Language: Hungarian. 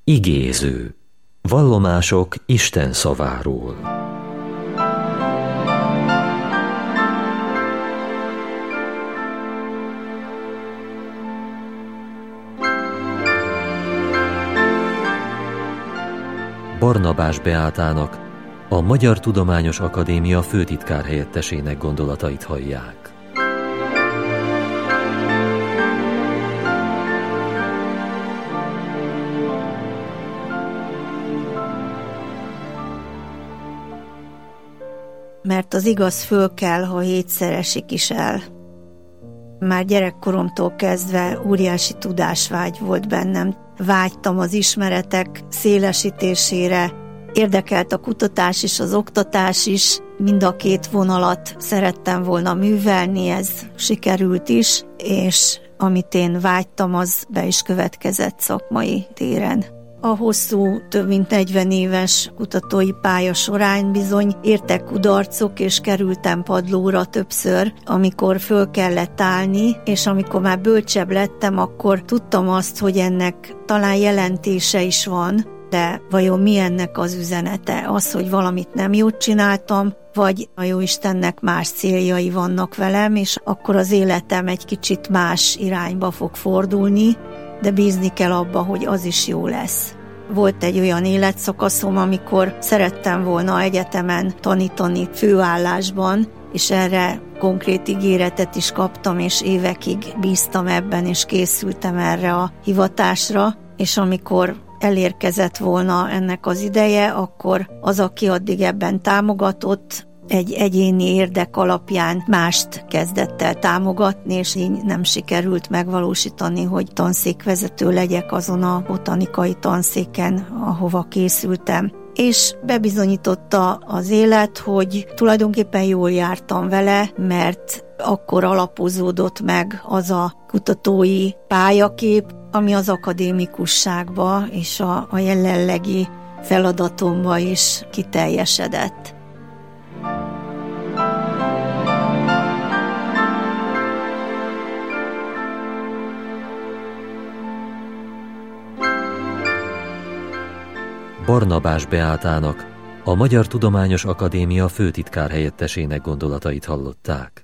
Igéző. Vallomások Isten szaváról. Barnabás Beátának, a Magyar Tudományos Akadémia főtitkárhelyettesének gondolatait hallják. Mert az igaz föl kell, ha hétszer esik is el. Már gyerekkoromtól kezdve óriási tudásvágy volt bennem. Vágytam az ismeretek szélesítésére, érdekelt a kutatás is, az oktatás is, mind a két vonalat szerettem volna művelni, ez sikerült is, és amit én vágytam, az be is következett szakmai téren. A hosszú, több mint 40 éves kutatói pálya során bizony értek kudarcok, és kerültem padlóra többször, amikor föl kellett állni, és amikor már bölcsebb lettem, akkor tudtam azt, hogy ennek talán jelentése is van, de vajon mi ennek az üzenete? Az, hogy valamit nem jót csináltam, vagy a Jóistennek más céljai vannak velem, és akkor az életem egy kicsit más irányba fog fordulni, de bízni kell abba, hogy az is jó lesz. Volt egy olyan életszakaszom, amikor szerettem volna egyetemen tanítani főállásban, és erre konkrét ígéretet is kaptam, és évekig bíztam ebben, és készültem erre a hivatásra, és amikor elérkezett volna ennek az ideje, akkor az, aki addig ebben támogatott, egy egyéni érdek alapján mást kezdett el támogatni, és így nem sikerült megvalósítani, hogy tanszékvezető legyek azon a botanikai tanszéken, ahova készültem. És bebizonyította az élet, hogy tulajdonképpen jól jártam vele, mert akkor alapozódott meg az a kutatói pályakép, ami az akadémikusságba és a jelenlegi feladatomba is kiteljesedett. Barnabás Beátának, a Magyar Tudományos Akadémia főtitkárhelyettesének gondolatait hallották.